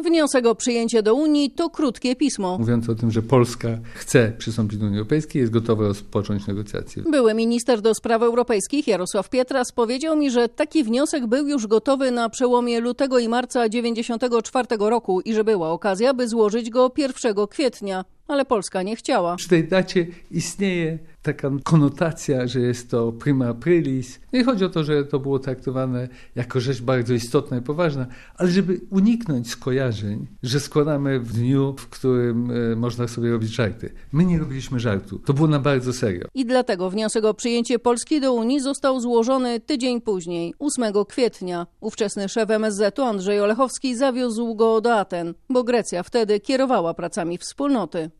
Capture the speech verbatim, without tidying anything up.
Wniosek o przyjęcie do Unii to krótkie pismo. Mówiąc o tym, że Polska chce przystąpić do Unii Europejskiej, jest gotowa rozpocząć negocjacje. Były minister do spraw europejskich Jarosław Pietras powiedział mi, że taki wniosek był już gotowy na przełomie lutego i marca dziewięćdziesiątego czwartego roku i że była okazja, by złożyć go pierwszego kwietnia. Ale Polska nie chciała. Przy tej dacie istnieje taka konotacja, że jest to prima aprilis. Nie chodzi o to, że to było traktowane jako rzecz bardzo istotna i poważna, ale żeby uniknąć skojarzeń, że składamy w dniu, w którym e, można sobie robić żarty. My nie robiliśmy żartu. To było na bardzo serio. I dlatego wniosek o przyjęcie Polski do Unii został złożony tydzień później, ósmego kwietnia. Ówczesny szef M S Z u Andrzej Olechowski zawiózł go do Aten, bo Grecja wtedy kierowała pracami wspólnoty.